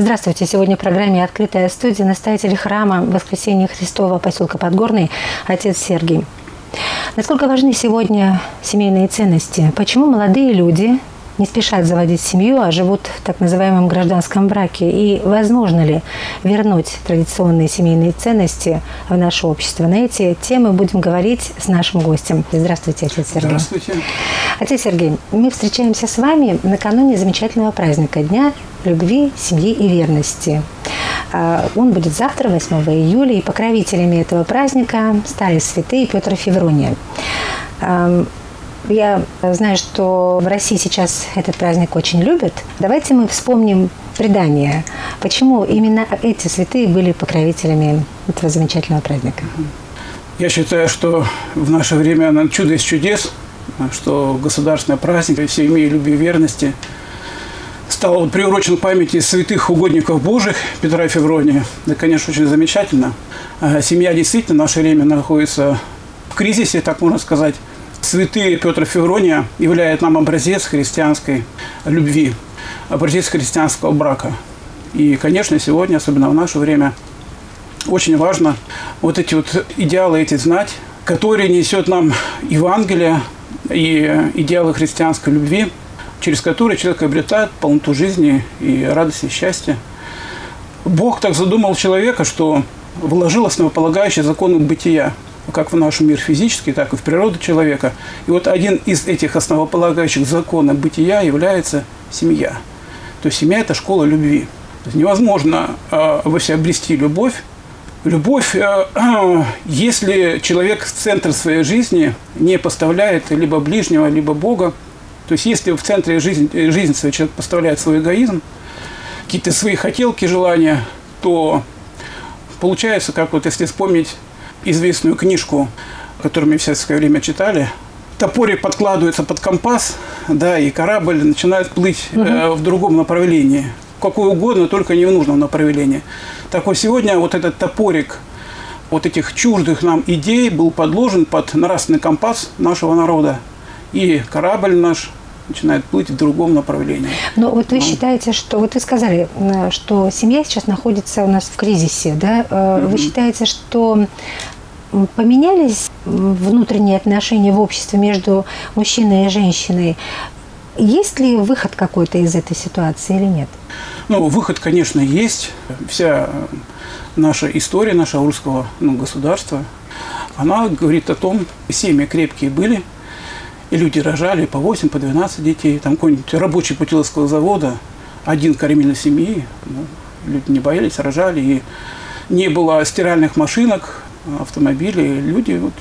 Здравствуйте. Сегодня в программе «Открытая студия» настоятель храма Воскресения Христова поселка Подгорный отец Сергий. Насколько важны сегодня семейные ценности? Почему молодые люди не спешат заводить семью, а живут в так называемом гражданском браке? И возможно ли вернуть традиционные семейные ценности в наше общество? На эти темы будем говорить с нашим гостем. Здравствуйте, отец Сергий. Здравствуйте. Отец Сергий, мы встречаемся с вами накануне замечательного праздника Дня любви, семьи и верности. Он будет завтра, 8 июля, и покровителями этого праздника стали святые Петр и Феврония. Я знаю, что в России сейчас этот праздник очень любят. Давайте мы вспомним предание. Почему именно эти святые были покровителями этого замечательного праздника? Я считаю, что в наше время чудо из чудес, что государственный праздник семьи, любви и верности стал приурочен к памяти святых угодников Божьих Петра и Феврония. Это, конечно, очень замечательно. Семья действительно в наше время находится в кризисе, так можно сказать. Святые Петр и Феврония являют нам образец христианской любви, образец христианского брака. И, конечно, сегодня, особенно в наше время, очень важно вот эти вот идеалы эти знать, которые несет нам Евангелие и идеалы христианской любви, через которые человек обретает полноту жизни и радость и счастье. Бог так задумал человека, что вложил основополагающие законы бытия, как в наш мир физический, так и в природу человека. И вот один из этих основополагающих законов бытия является семья. То есть семья – это школа любви. То есть невозможно во себе обрести любовь. Любовь, если человек в центр своей жизни не поставляет либо ближнего, либо Бога. То есть если в центре жизни своей человек поставляет свой эгоизм, какие-то свои хотелки, желания, то получается, как вот если вспомнить известную книжку, которую мы в советское время читали, топорик подкладывается под компас, да, и корабль начинает плыть в другом направлении, какое угодно, только не в нужном направлении. Так вот сегодня вот этот топорик вот этих чуждых нам идей был подложен под нравственный компас нашего народа, и корабль наш начинает плыть в другом направлении. Но вот вы считаете, что... Вот вы сказали, что семья сейчас находится у нас в кризисе, да? Вы считаете, что поменялись внутренние отношения в обществе между мужчиной и женщиной? Есть ли выход какой-то из этой ситуации или нет? Ну, выход, конечно, есть. Вся наша история, нашего русского государства, она говорит о том, семьи крепкие были, и люди рожали по 8, по 12 детей. Там какой-нибудь рабочий Путиловского завода, один кормильной семьи. Люди не боялись, рожали. И не было стиральных машинок, автомобилей. Люди, вот,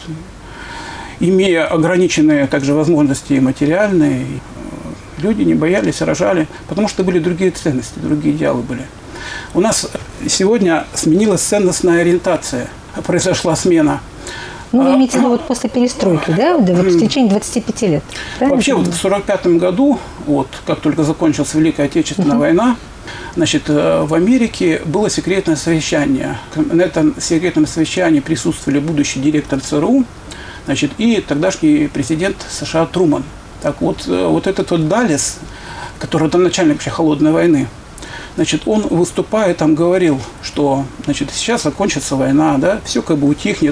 имея ограниченные также возможности материальные, люди не боялись, рожали, потому что были другие ценности, другие идеалы были. У нас сегодня сменилась ценностная ориентация. Произошла смена. Ну, вы имеете в виду вот после перестройки, да? Вот в течение 25 лет. Вообще, вот в 1945 году, вот, как только закончилась Великая Отечественная война, значит, в Америке было секретное совещание. На этом секретном совещании присутствовали будущий директор ЦРУ, значит, и тогдашний президент США Труман. Так вот, вот этот вот Даллес, который там начальник вообще холодной войны, значит, он, выступая, там говорил, что, значит, сейчас закончится война, да, все как бы утихнет.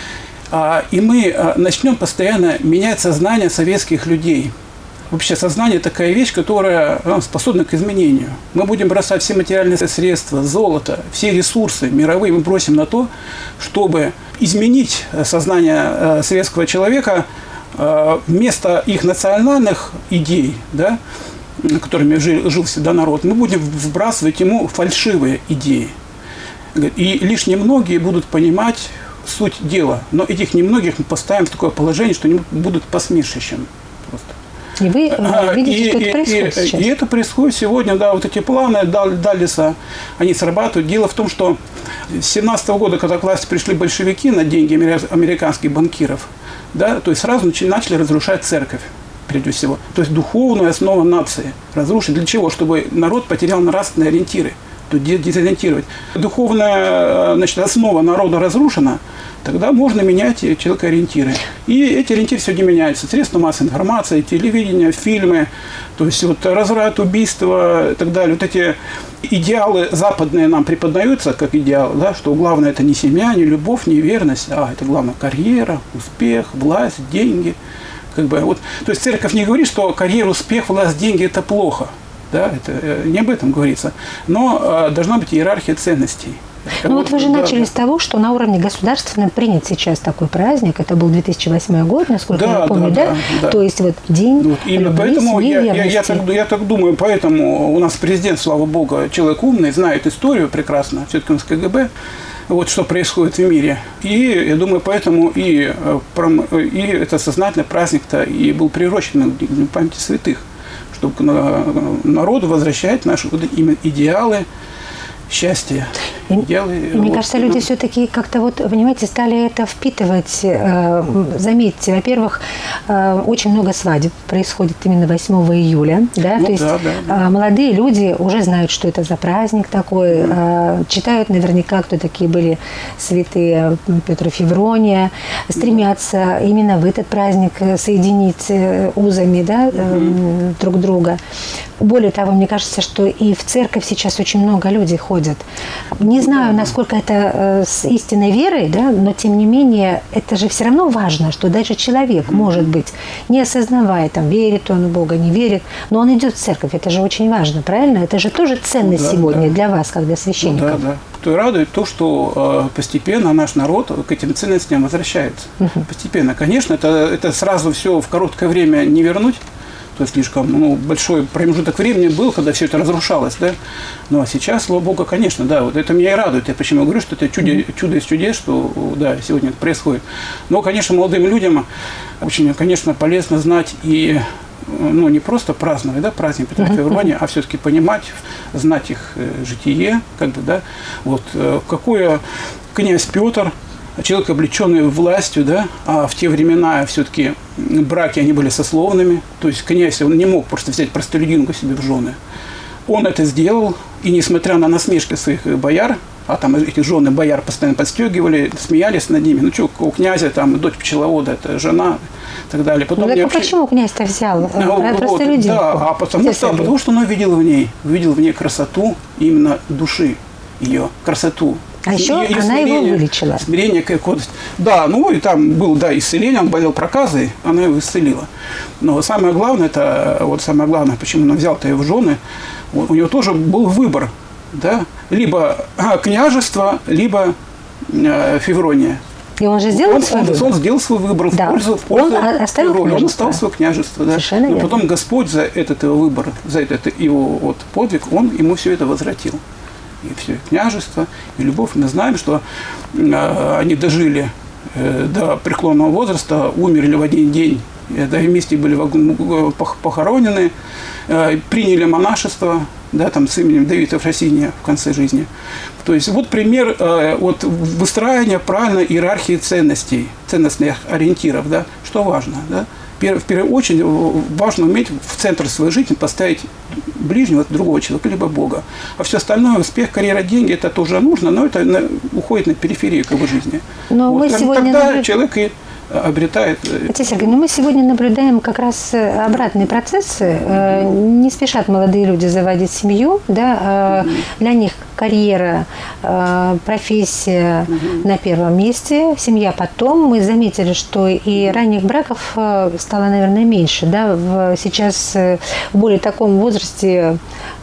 И мы начнем постоянно менять сознание советских людей. Вообще сознание – такая вещь, которая способна к изменению. Мы будем бросать все материальные средства, золото, все ресурсы мировые мы бросим на то, чтобы изменить сознание советского человека вместо их национальных идей, да, которыми жил всегда народ, мы будем вбрасывать ему фальшивые идеи. И лишь немногие будут понимать суть дела. Но этих немногих мы поставим в такое положение, что они будут посмешищем. Просто. И вы видите, что это происходит сейчас? И это происходит сегодня, да, вот эти планы Даллеса, они срабатывают. Дело в том, что с 1917 года, когда к власти пришли большевики на деньги американских банкиров, да, то есть сразу начали разрушать церковь, прежде всего. То есть духовную основу нации разрушить. Для чего? Чтобы народ потерял нравственные ориентиры. то дезориентировать. Духовная, значит, основа народа разрушена, тогда можно менять человекоориентиры. И эти ориентиры сегодня меняются. Средства массовой информации, телевидение, фильмы, то есть вот разврат, убийство и так далее. Вот эти идеалы западные нам преподаются как идеалы, да, что главное это не семья, не любовь, не верность, а это главное карьера, успех, власть, деньги. Как бы, вот, то есть церковь не говорит, что карьера, успех, власть, деньги – это плохо. Да, это не об этом говорится. Но должна быть иерархия ценностей. Ну вот вы же начали с того, что на уровне государственном принят сейчас такой праздник. Это был 2008 год, насколько я помню, да? То есть вот день вот именно любви, поэтому я так думаю, поэтому у нас президент, слава богу, человек умный, знает историю прекрасно, все-таки он с КГБ. Вот что происходит в мире. И я думаю, поэтому и это сознательный праздник-то и был приурочен к памяти святых, чтобы народу возвращать наши именно идеалы счастья. Мне кажется, люди все-таки как-то вот, понимаете, стали это впитывать. Заметьте, во-первых, очень много свадеб происходит именно 8 июля. Да? Ну, то есть молодые люди уже знают, что это за праздник такой, читают наверняка, кто такие были святые Петр и Феврония, стремятся именно в этот праздник соединить узами, да, друг друга. Более того, мне кажется, что и в церковь сейчас очень много людей ходят. Не знаю, насколько это с истинной верой, да, но тем не менее, это же все равно важно, что даже человек, может быть, не осознавая, там, верит он в Бога, не верит, но он идет в церковь. Это же очень важно, правильно? Это же тоже ценность сегодня для вас, как для священников. Да. Что радует то, что постепенно наш народ к этим ценностям возвращается. Постепенно. Конечно, это сразу все в короткое время не вернуть. То есть слишком большой промежуток времени был, когда все это разрушалось, да. Ну а сейчас, слава богу, конечно, да, вот это меня и радует. Я почему говорю, что это чудо из чудес, что да, сегодня это происходит. Но, конечно, молодым людям очень, конечно, полезно знать и не просто праздновать, да, праздник Петра и Феврония, а все-таки понимать, знать их житие, как бы, да, вот какое князь Петр, человек, облеченный властью, да, а в те времена все-таки браки, они были сословными, то есть князь, он не мог просто взять простолюдинку себе в жены. Он это сделал, и несмотря на насмешки своих бояр, а там эти жены бояр постоянно подстегивали, смеялись над ними, ну что, у князя там дочь пчеловода, это жена, и так далее. Потом почему князь-то взял простолюдинку? Да, потому что он увидел в ней красоту именно души ее, красоту. А еще она его вылечила. Смирение, какое-то. Да, и там был, исцеление, он болел проказой, она его исцелила. Но самое главное, почему он взял-то ее в жены, у него тоже был выбор, да, либо княжество, либо Феврония. И он же сделал свой выбор? Он сделал свой выбор в пользу Февронии. Он оставил свое княжество. Да. Но потом Господь за этот его выбор, за этот его подвиг, он ему все это возвратил. И все княжество, и любовь. Мы знаем, что они дожили до преклонного возраста, умерли в один день, да, вместе были похоронены, приняли монашество, да, там, с именем Давида Фросиния в конце жизни. То есть вот пример выстраивания правильной иерархии ценностей, ценностных ориентиров, да, что важно, да. В первую очередь важно уметь в центр своей жизни поставить ближнего, другого человека, либо Бога. А все остальное, успех, карьера, деньги, это тоже нужно, но это уходит на периферию его жизни. Но мы сегодня тогда человек и обретает... Отец Сергей, мы сегодня наблюдаем как раз обратные процессы. Не спешат молодые люди заводить семью. Да? Для них карьера, профессия на первом месте, семья потом. Мы заметили, что и ранних браков стало, наверное, меньше. Да? Сейчас в более таком возрасте,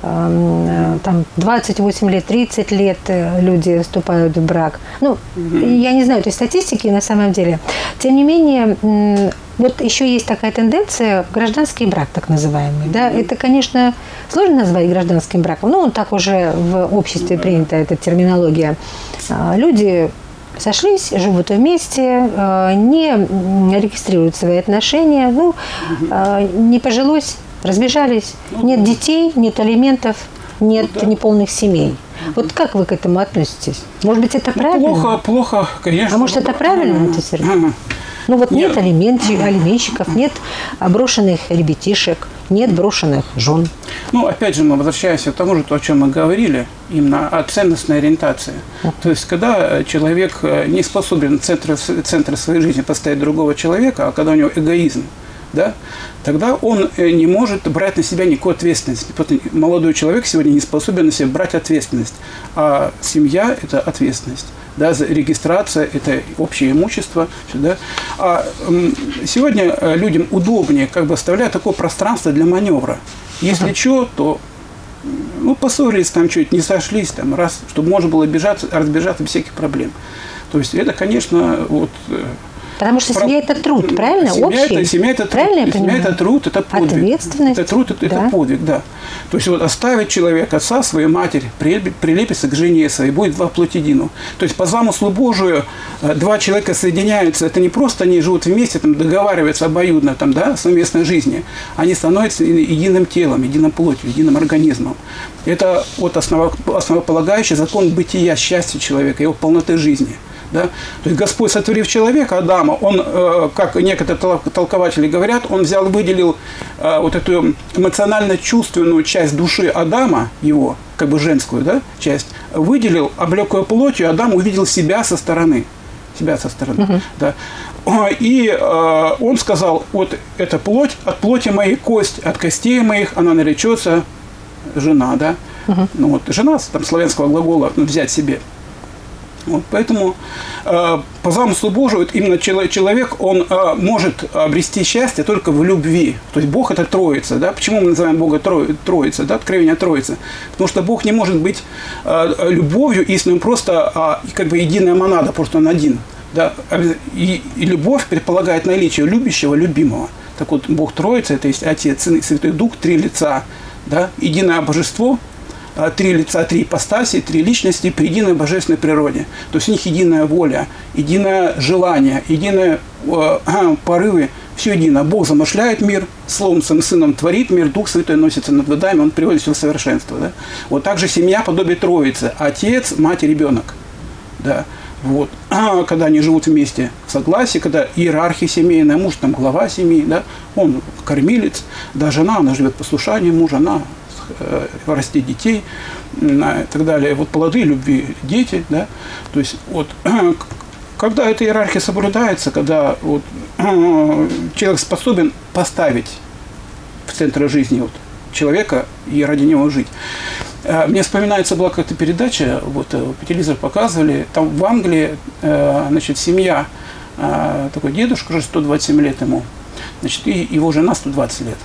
там, 28 лет, 30 лет люди вступают в брак. Я не знаю этой статистики на самом деле. Тем не менее, вот еще есть такая тенденция – гражданский брак, так называемый. Да? Это, конечно, сложно назвать гражданским браком, так уже в обществе принята эта терминология. Люди сошлись, живут вместе, не регистрируют свои отношения, не пожилось, разбежались, нет детей, нет алиментов, нет неполных семей. Вот как вы к этому относитесь? Может быть, это правильно? Плохо, конечно. А может, это правильно, Сергей? Нет алиментщиков, нет брошенных ребятишек, нет брошенных жен. Ну, опять же, мы возвращаемся к тому же, о чем мы говорили, именно о ценностной ориентации. То есть, когда человек не способен в центре своей жизни поставить другого человека, а когда у него эгоизм, да, тогда он не может брать на себя никакой ответственности. Молодой человек сегодня не способен на себя брать ответственность, а семья – это ответственность. Да, регистрация – это общее имущество. Да. А сегодня людям удобнее как бы оставлять такое пространство для маневра. Если что, то поссорились, там чуть не сошлись, там, раз, чтобы можно было разбежаться без всяких проблем. То есть это, конечно, вот… Потому что семья – это труд, правильно? Семья – это труд. Семья – это труд, это подвиг. Ответственность. Это труд, это подвиг, да. То есть вот оставить человека, отца, свою матерь, прилепится к жене своей, будет два плоть едину. То есть по замыслу Божию два человека соединяются. Это не просто они живут вместе, там, договариваются обоюдно там, да, в совместной жизни. Они становятся единым телом, единым плотью, единым организмом. Это вот основополагающий закон бытия, счастья человека, его полноты жизни. Да? То есть Господь, сотворив человека, Адама, он, как некоторые толкователи говорят, он взял, выделил вот эту эмоционально-чувственную часть души Адама, его, как бы женскую, да, часть, выделил, облек ее плотью, Адам увидел себя со стороны. Да. И он сказал, вот эта плоть, от плоти моей кость, от костей моих, она наречется жена, да. Ну, вот, жена, там, славянского глагола, взять себе. Вот, поэтому по замыслу Божию именно человек, он может обрести счастье только в любви. То есть Бог – это Троица. Да? Почему мы называем Бога Троица? Да? Откровение Троицы. Потому что Бог не может быть любовью истинной, просто как бы единая монада, просто он один. Да? И любовь предполагает наличие любящего, любимого. Так вот, Бог Троица – это есть Отец, Сын и Святой Дух, три лица. Да? Единое божество – три лица, три ипостаси, три личности при единой божественной природе. То есть у них единая воля, единое желание, единые порывы, все едино. Бог замышляет мир, Словом Своим Сыном творит мир, Дух Святой носится над водами, Он приводит все в совершенство. Да? Вот так же семья подобие Троицы. Отец, мать и ребенок. Да? Вот. А когда они живут вместе в согласии, когда иерархия семейная, муж там глава семьи, да? Он кормилец, да, жена, она живет послушанием мужа, она растить детей и так далее. Вот плоды любви дети, да. То есть вот когда эта иерархия соблюдается, когда вот, человек способен поставить в центр жизни вот, человека и ради него жить. Мне вспоминается, была какая-то передача, вот по телевизору показывали, там в Англии, значит, семья, такой дедушка, уже 127 лет ему, значит, и его жена 120 лет.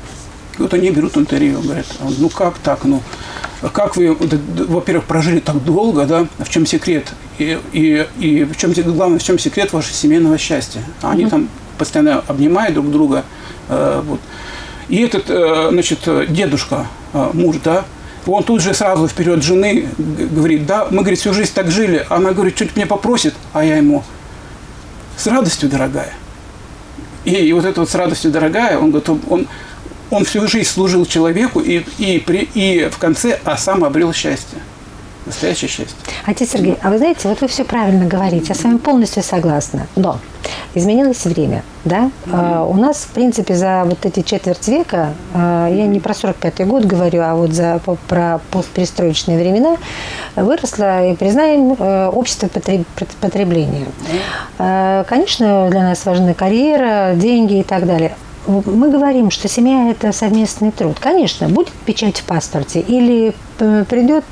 И вот они берут интервью, говорят, ну как так, ну как вы, во-первых, прожили так долго, да, в чем секрет, и в чем, главное, в чем секрет вашего семейного счастья. Они там постоянно обнимают друг друга, вот. И этот, значит, дедушка, муж, да, он тут же сразу вперед жены говорит, да, мы, говорит, всю жизнь так жили, она, говорит, что-нибудь меня попросит, а я ему, с радостью, дорогая. И вот это вот с радостью, дорогая, он говорит, он всю жизнь служил человеку и в конце сам обрел счастье. Настоящее счастье. Отец Сергей, а вы знаете, вот вы все правильно говорите, я с вами полностью согласна. Но изменилось время, да? У нас, в принципе, за вот эти четверть века, я не про 45-й год говорю, а вот про постперестроечные времена, выросло, и признаем, общество потребления. Конечно, для нас важны карьера, деньги и так далее. Мы говорим, что семья – это совместный труд. Конечно, будет печать в паспорте или придет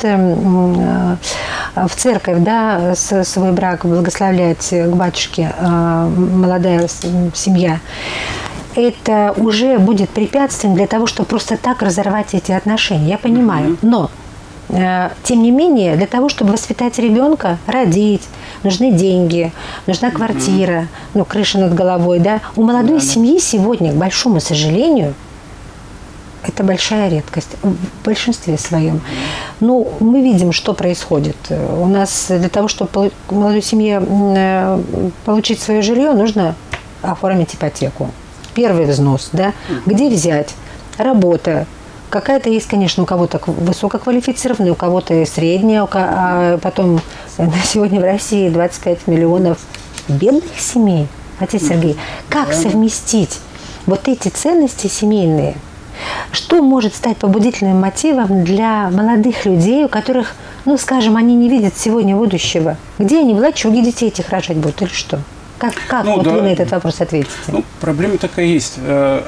в церковь, да, свой брак благословлять к батюшке молодая семья. Это уже будет препятствием для того, чтобы просто так разорвать эти отношения. Я понимаю, но тем не менее, для того, чтобы воспитать ребенка, родить, нужны деньги, нужна квартира, ну, крыша над головой, да. У молодой семьи сегодня, к большому сожалению, это большая редкость в большинстве своем. Ну, мы видим, что происходит. У нас для того, чтобы молодой семье получить свое жилье, нужно оформить ипотеку. Первый взнос, да. Где взять? Работа. Какая-то есть, конечно, у кого-то высококвалифицированная, у кого-то средняя, а потом на сегодня в России 25 миллионов бедных семей. Отец Сергей, как совместить вот эти ценности семейные Что может стать побудительным мотивом для молодых людей, у которых, ну, скажем, они не видят сегодня будущего? Где они в лачуге детей этих рожать будут или что? Как Ну, вот да. вы на этот вопрос ответите? Ну, проблема такая есть.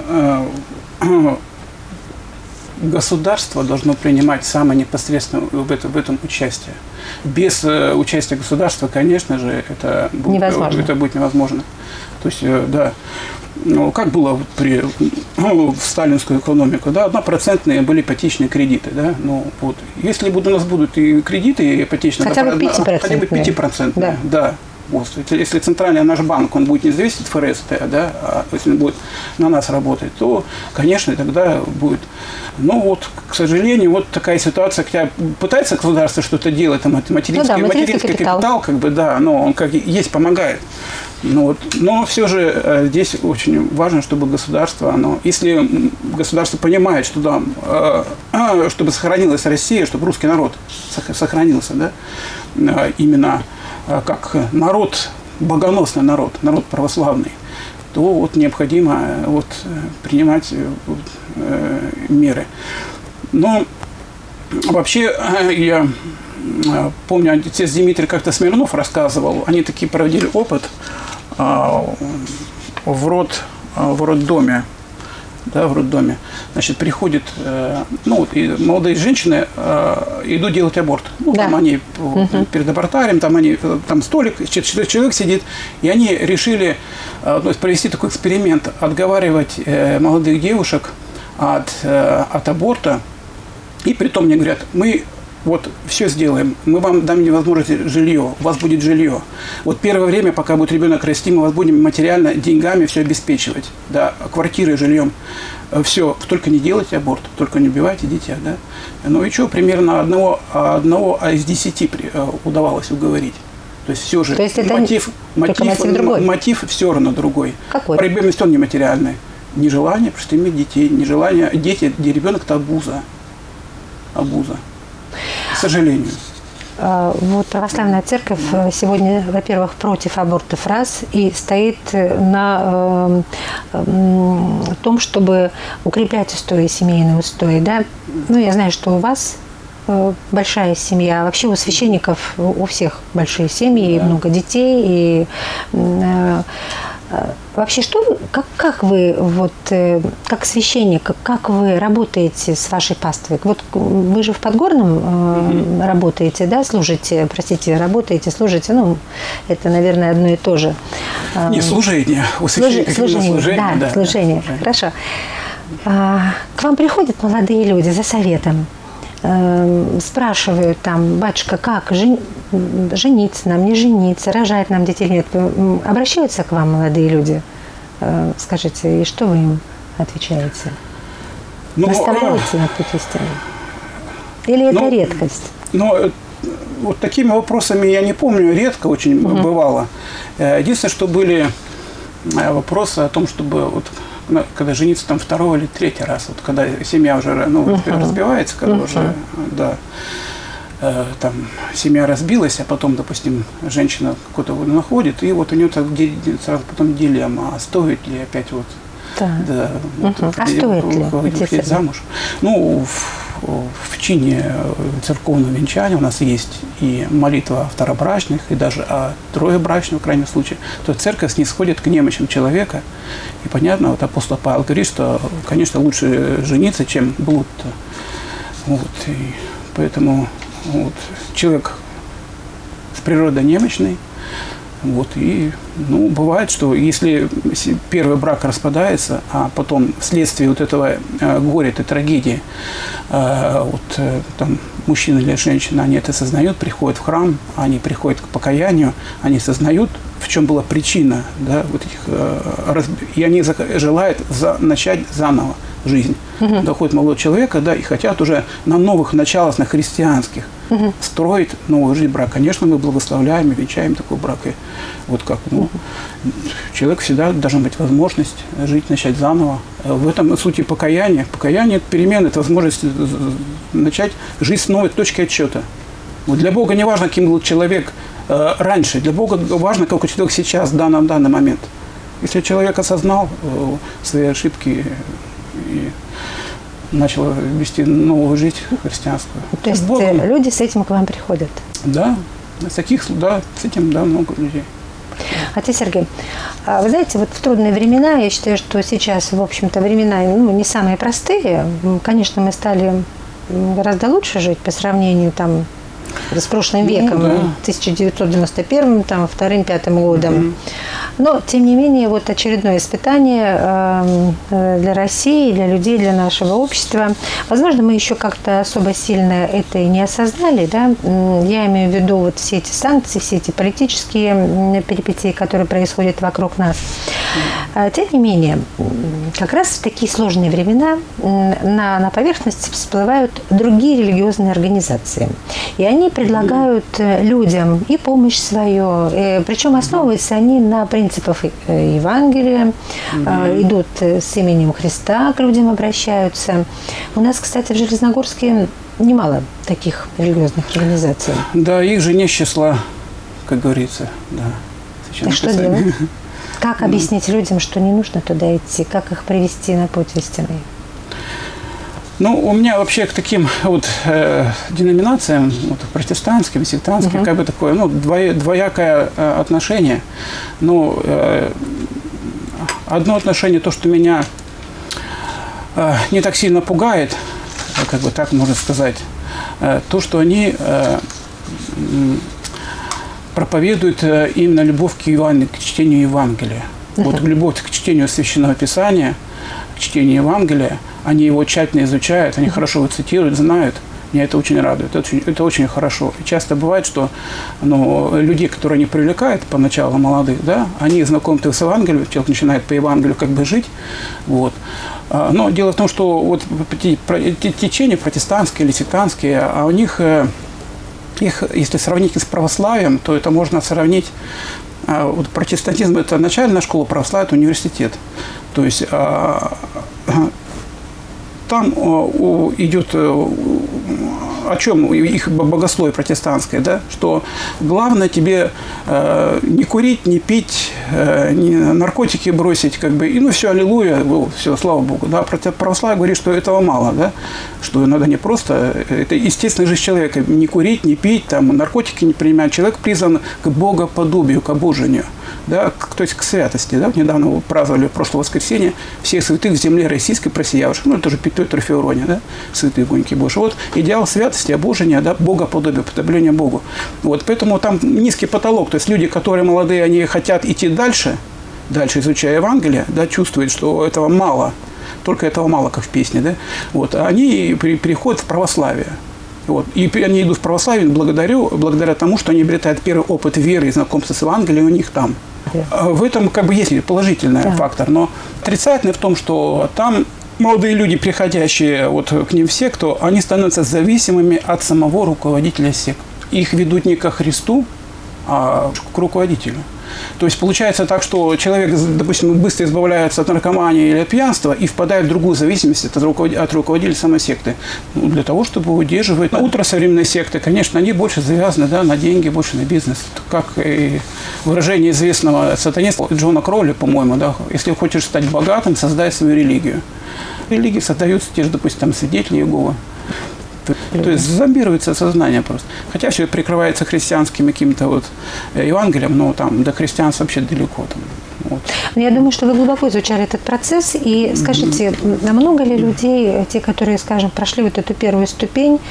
Государство должно принимать самое непосредственное в этом участие. Без участия государства, конечно же, это будет невозможно. То есть, да, ну, как было в сталинскую экономику, да, 1% были ипотечные кредиты, да, ну, вот. Если у нас будут и кредиты, и ипотечные, хотя бы 5%, хотя бы 5%, да. Вот. Если центральный наш банк, он будет не зависеть от ФРС, да, а если он будет на нас работать, то, конечно, тогда будет. Но вот, к сожалению, вот такая ситуация, хотя пытается государство что-то делать, там, материнский капитал, как бы, да, но он как есть помогает. Но все же здесь очень важно, чтобы государство, если государство понимает, что да, чтобы сохранилась Россия, чтобы русский народ сохранился, да, именно как народ, богоносный народ православный, то вот необходимо вот принимать меры. Но вообще я помню, отец Дмитрий как-то Смирнов рассказывал, они такие проводили опыт в роддоме. Да, в роддоме. Значит, приходит, и молодые женщины идут делать аборт. Ну, да. Там они перед абортарием, там столик, 4 человек сидит, и они решили провести такой эксперимент, отговаривать молодых девушек от аборта. И притом мне говорят, мы вот все сделаем, мы вам дам возможность жилье, у вас будет жилье. Вот первое время, пока будет ребенок расти, мы вас будем материально, деньгами все обеспечивать, да, квартирой, жильем. Все, только не делайте аборт, только не убивайте дитя, да. Ну и что, примерно одного из 10 удавалось уговорить. То есть все же мотив все равно другой. Какой? Проблема он нематериальный. Нежелание просто иметь детей, нежелание. Дети, где ребенок, это обуза. Обуза. К сожалению. Вот православная церковь сегодня, во-первых, против абортов раз и стоит на том, чтобы укреплять устои, семейные устои. Да? Ну, я знаю, что у вас большая семья, вообще у священников, у всех большие семьи, да. И много детей, и вообще, как вы, вот, как священник, как вы работаете с вашей паствой? Вот вы же в Подгорном работаете, да, служите, работаете, служите, ну, это, наверное, одно и то же. Не, служение. У священника служение. Да, служение. Хорошо. К вам приходят молодые люди за советом, спрашивают там, батюшка, как жениться нам, не жениться, рожать нам детей нет. Обращаются к вам молодые люди, скажите, и что вы им отвечаете? Наставляете на путь истины? Или это редкость? Вот такими вопросами я не помню, редко очень бывало. Единственное, что были вопросы о том, чтобы вот, когда жениться там 2-й или 3-й раз, вот когда семья уже разбивается, когда уже, да, там семья разбилась, а потом, допустим, женщина какой-то находит, и вот у нее сразу потом дилемма, а стоит ли опять вот, да, выходить замуж. Ну, в чине церковного венчания у нас есть и молитва о второбрачных, и даже о троебрачных, в крайнем случае, то церковь снисходит к немощам человека. И понятно, вот апостол Павел говорит, что, конечно, лучше жениться, чем блуд-то. Вот, и поэтому вот, человек с природой немощный. Вот, и бывает, что если первый брак распадается, а потом вследствие вот этого горя, этой трагедии, там мужчина или женщина, они это осознают, приходят в храм, они приходят к покаянию, они осознают, в чем была причина, да, вот этих, и они желают начать заново жизнь. Доходит молодой человек, да, и хотят уже на новых началах, на христианских, строить новую жизнь, брак. Конечно, мы благословляем и венчаем такой брак. И вот как, человек всегда должна быть возможность жить, начать заново. В этом сути покаяния. Покаяние – это перемена, это возможность начать жить с новой точки отсчета. Вот для Бога не важно, кем был человек раньше. Для Бога важно, какой человек сейчас, в данный момент. Если человек осознал свои ошибки и начала вести новую жизнь христианскую. То есть люди с этим к вам приходят? Да, с этим, да, много людей. Отец Сергей, вы знаете, вот в трудные времена, я считаю, что сейчас, в общем-то, времена не самые простые. Конечно, мы стали гораздо лучше жить по сравнению там с прошлым веком, 1991, там, 2-5 годом. Но, тем не менее, вот очередное испытание для России, для людей, для нашего общества. Возможно, мы еще как-то особо сильно это и не осознали, да? Я имею в виду вот все эти санкции, все эти политические перипетии, которые происходят вокруг нас. Тем не менее, как раз в такие сложные времена на поверхность всплывают другие религиозные организации. И они предлагают людям и помощь свою, причем основываются они на принципах Евангелия, идут с именем Христа, к людям обращаются. У нас, кстати, в Железногорске немало таких религиозных организаций. Да, их же не с числа, как говорится. Да. Так что делать? Как объяснить людям, что не нужно туда идти? Как их привести на путь истинный? Ну, у меня вообще к таким вот деноминациям, вот, протестантским, сектантским, как бы такое, двоякое отношение. Ну, одно отношение, то, что меня не так сильно пугает, как бы так можно сказать, то, что они проповедуют именно любовь к чтению Евангелия. Вот любовь к чтению Священного Писания, к чтению Евангелия. Они его тщательно изучают, они хорошо его цитируют, знают. Меня это очень радует, это очень хорошо. И часто бывает, что людей, которые они привлекают поначалу, молодых, да, они знакомы с Евангелием, человек начинает по Евангелию как бы жить. Вот. Но дело в том, что вот течения протестантские или сектантские, а у них, их, если сравнить с православием, то это можно сравнить. Вот протестантизм – это начальная школа, православие – это университет. То есть там идет о чем их богословие протестантское, да, что главное тебе не курить, не пить, не наркотики бросить, как бы, и все, аллилуйя, все, слава Богу. Да. Православие говорит, что этого мало, да, что надо не просто, это естественная жизнь человека, не курить, не пить, там, наркотики не принимать. Человек призван к богоподобию, к обожению. Да, то есть к святости. Да? Недавно праздновали в прошлое воскресенье всех святых в земле российской просиявших. Ну, это же Петр Феврония, да? Святые гоньки Божьи. Вот идеал святости, обожения, да? Богоподобия, уподобления Богу. Вот, поэтому там низкий потолок. То есть люди, которые молодые, они хотят идти дальше изучая Евангелие, да, чувствуют, что этого мало. Только этого мало, как в песне. Да? Вот, а они переходят в православие. Вот. И они идут в православие благодаря тому, что они обретают первый опыт веры и знакомства с Евангелием у них там. В этом как бы есть положительный фактор, но отрицательный в том, что там молодые люди, приходящие вот к ним в секту, они становятся зависимыми от самого руководителя секты. Их ведут не ко Христу, а к руководителю. То есть получается так, что человек, допустим, быстро избавляется от наркомании или от пьянства и впадает в другую зависимость от руководителя самой секты. Ну, для того, чтобы удерживать. Утро современной секты, конечно, они больше завязаны, да, на деньги, больше на бизнес. Как и выражение известного сатаниста Джона Кроули, по-моему, да, если хочешь стать богатым, создай свою религию. Религии создаются те же, допустим, там, свидетели Иеговы. То есть зомбируется сознание просто. Хотя все прикрывается христианским каким-то вот Евангелием, но там до христианства вообще далеко. Там, вот. Я думаю, что вы глубоко изучали этот процесс. И скажите, много ли людей, те, которые, скажем, прошли вот эту первую ступень,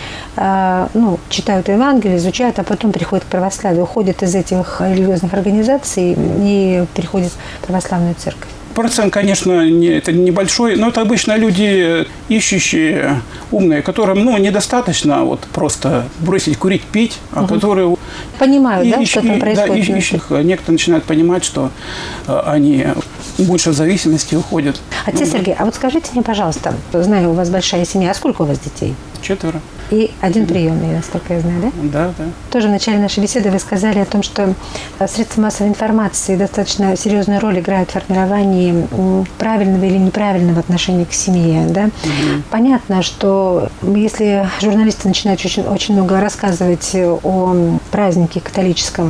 читают Евангелие, изучают, а потом приходят к православию, уходят из этих религиозных организаций и переходят в православную церковь? Процент, конечно, это небольшой, но это обычно люди ищущие, умные, которым недостаточно вот просто бросить курить, пить, а которые понимают, что там происходит. Некоторые начинают понимать, что они больше в зависимости уходят. Отец Сергей, а вот скажите мне, пожалуйста, знаю, у вас большая семья, а сколько у вас детей? 4. И один приемный, насколько я знаю, да? Да. Тоже в начале нашей беседы вы сказали о том, что средства массовой информации достаточно серьезную роль играют в формировании правильного или неправильного отношения к семье, да? Понятно, что если журналисты начинают очень много рассказывать о празднике католическом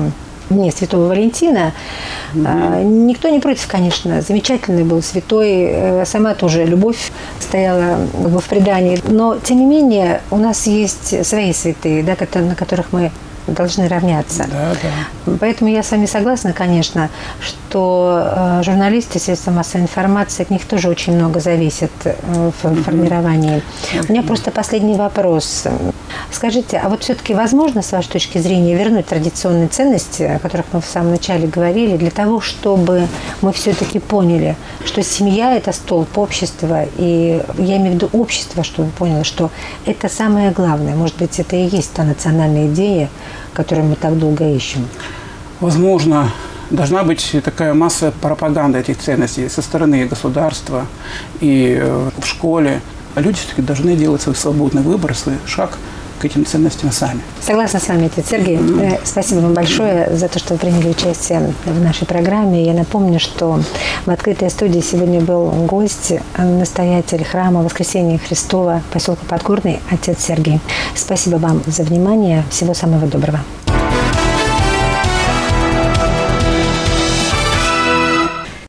Дне Святого Валентина. Никто не против, конечно. Замечательный был святой. Сама тоже любовь стояла в предании. Но, тем не менее, у нас есть свои святые, да, на которых мы должны равняться. Да, да. Поэтому я с вами согласна, конечно, что журналисты, средства массовой информации, от них тоже очень много зависит в формировании. У меня просто последний вопрос. Скажите, а вот все-таки возможно, с вашей точки зрения, вернуть традиционные ценности, о которых мы в самом начале говорили, для того, чтобы мы все-таки поняли, что семья – это столб общества, и я имею в виду общество, чтобы поняло, что это самое главное. Может быть, это и есть та национальная идея, которую мы так долго ищем. Возможно, должна быть такая масса пропаганды этих ценностей со стороны государства и в школе. А люди все-таки должны делать свой свободный выбор, свой шаг к этим ценностям сами. Согласна с вами, отец Сергей. Спасибо вам большое за то, что вы приняли участие в нашей программе. Я напомню, что в открытой студии сегодня был гость, настоятель храма Воскресения Христова поселка Подгорный, отец Сергей. Спасибо вам за внимание. Всего самого доброго.